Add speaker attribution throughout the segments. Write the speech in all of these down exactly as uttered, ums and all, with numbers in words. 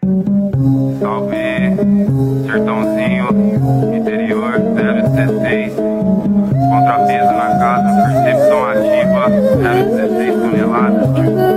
Speaker 1: Salve, sertãozinho, interior, zero dezesseis. Contrapeso na casa, percepção ativa, zero dezesseis toneladas.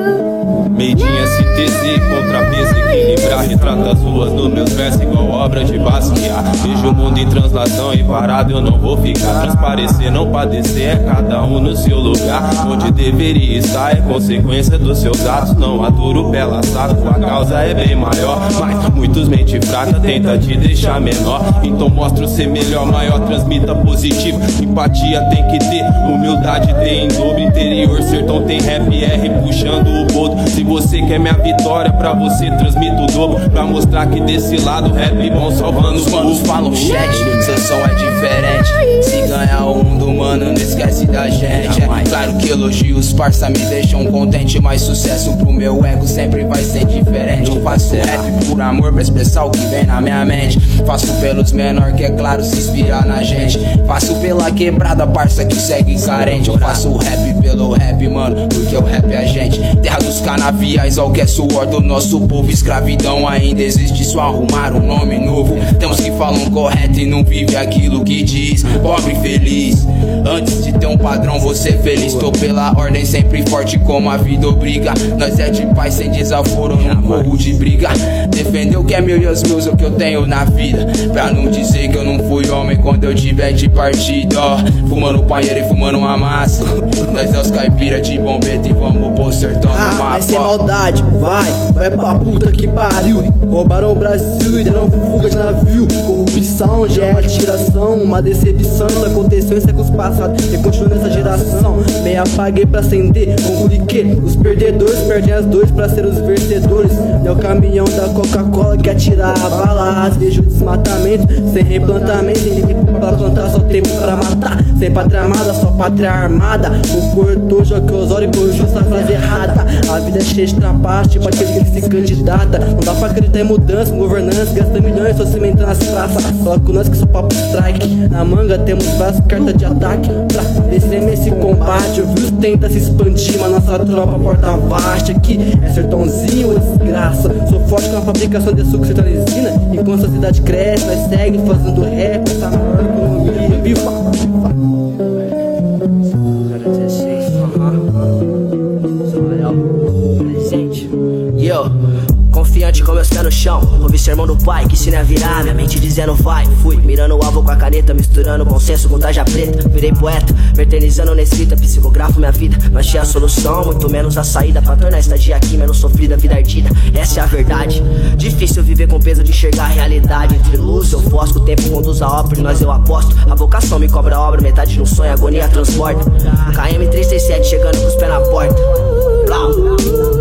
Speaker 2: Made in S T Z, contrapeso, equilibrar. Retrata as ruas nos meus versos igual obra de Basquiat. Vejo o mundo em translação e parado eu não vou ficar. Transparecer, não padecer, é cada um no seu lugar. Onde deveria estar é consequência dos seus atos. Não aturo pela saco, a causa é bem maior. Mas muitos mente fraca tenta te deixar menor. Então mostra o ser melhor, maior, transmita positivo. Empatia tem que ter, humildade tem em dobro. Interior, sertão tem rap R puxando o bodo. Se você quer minha vitória, pra você transmito o dobro. Pra mostrar que desse lado rap bom salvando os
Speaker 3: manos falam chat, seu som é diferente. Se ganhar o mundo, mano, não esquece da gente. É claro que elogios, parça, me deixam contente. Mas sucesso pro meu ego sempre vai ser diferente. Eu faço rap por amor, pra expressar o que vem na minha mente. Faço pelos menor que é claro se inspirar na gente. Faço pela quebrada, parça, que segue carente. Eu faço rap pelo rap, mano, porque o rap é a gente. Terra dos canaviais, ao que é suor do nosso povo. Escravidão ainda existe, só arrumar um nome novo. Temos que falam correto e não vive aquilo que diz. Pobre e feliz, antes de ter um padrão você feliz. Tô pela ordem sempre forte como a vida obriga. Nós é de paz sem desaforo, não corro de briga. Defender o que é meu e os meus, o que eu tenho na vida. Pra não dizer que eu não fui homem quando eu tiver de partida. Ó, fumando panheiro e fumando uma massa. Nós é os caipira de bombeta e vamos pôr sertão no mapa.
Speaker 4: Vai ser maldade, vai, vai pra puta que pariu. Roubaram o Brasil e deram fuga de navio. Corrupção já é tiração, uma decepção. Isso aconteceu em séculos passados e continua nessa geração. Bem apaguei pra acender, concluí que os perdedores perdem as dores pra ser os vencedores. É o caminhão da Coca-Cola que atira a balas. Vejo desmatamento, sem replantamento. Sem tempo pra plantar, só tempo pra matar. Sem pátria amada, só pátria armada. O corretor joga os olhos e corrigiu essa frase errada. A vida é cheia de trapaço, tipo aquele que se candidata. Não dá pra acreditar em mudança, em governança. Gasta milhões só cimentando as praças. Fala com nós que sou papo strike. Na manga temos várias cartas de ataque. Pra vencer esse combate, o vírus tenta se expandir, mas nossa tropa porta vasta. Aqui é sertãozinho, desgraça. Sou forte com a fabricação de suco sertanesina. Enquanto a cidade cresce, nós segue fazendo rap. Essa maior economia viva.
Speaker 5: Yo, confiante com meus pés no chão. Ouvi sermão do pai que ensina a virar. Minha mente dizendo vai, fui mirando o alvo com a caneta, misturando bom senso com tarja preta. Virei poeta, me eternizando na escrita. Psicografo minha vida, não achei a solução, muito menos a saída. Pra tornar a estadia aqui menos sofrida, vida ardida. Essa é a verdade, difícil viver com peso de enxergar a realidade. Entre luz eu fosco, o tempo conduz a obra e nós eu aposto. A vocação me cobra a obra, metade no sonho, a agonia transporta. K M trezentos e sessenta e sete chegando com os pés na porta. Blau.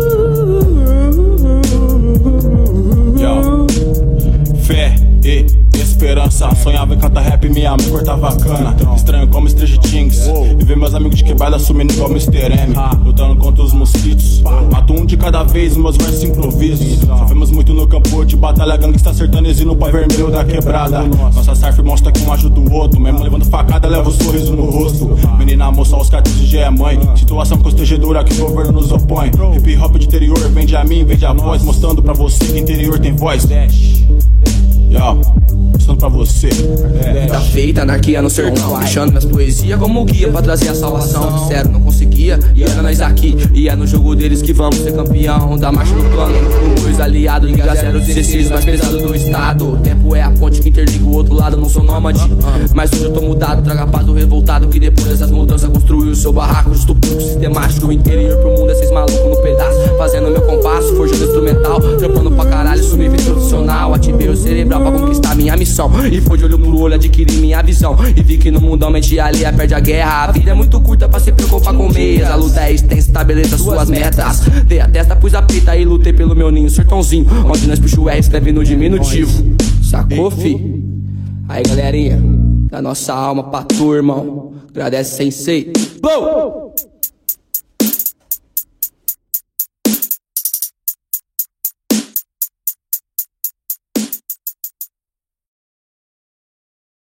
Speaker 2: Fé e esperança. Sonhava em cantar rap, minha mãe cortava cana. Estranho como Stranger Things. E ver meus amigos de quebrada sumindo igual mister M. Lutando contra os mosquitos. Mato um de cada vez, meus versos improvisos. Sofremos muito no campo de batalha. Gangue está sertanejo no pau vermelho da quebrada. Nossa surf mostra que um ajuda o outro. Mesmo levando facada, leva o sorriso no rosto. Menina moça, os cartuchos já é mãe. Situação constrangedora que o governo nos opõe. Hip hop de interior, vende a mim, vende a voz. Mostrando pra você que interior tem voz. Yo, mostrando pra você.
Speaker 3: É. Tá feita anarquia no sertão, deixando minhas poesias como guia pra trazer a salvação. Sério, não conseguia, e era nós aqui. E é no jogo deles que vamos ser campeão. Da marcha do plano, com dois aliados. Liga zero dezesseis, mais pesado do estado. O tempo é a ponte que interliga o outro lado. Não sou nômade, mas hoje eu tô mudado. Traga paz do revoltado que depois dessas mudanças construiu o seu barraco. Estupro sistemático do interior pro mundo. Esses malucos no pedaço, fazendo meu compasso, forjando instrumental. Trampando pra caralho, sumi feito profissional. Ativei o cerebral pra conquistar minha missão. E foi de olho por olho, adquiri minha visão. E vi que no mundão mente alheia perde a guerra. A vida é muito curta pra se preocupar com meias. A luta é extensa, estabeleça suas metas. Dei a testa, pus a pita e lutei pelo meu ninho sertãozinho, onde nós puxa o R, escreve no diminutivo. Sacou, fi? Aí galerinha, da nossa alma pra tu, irmão. Agradece, sensei. Blow!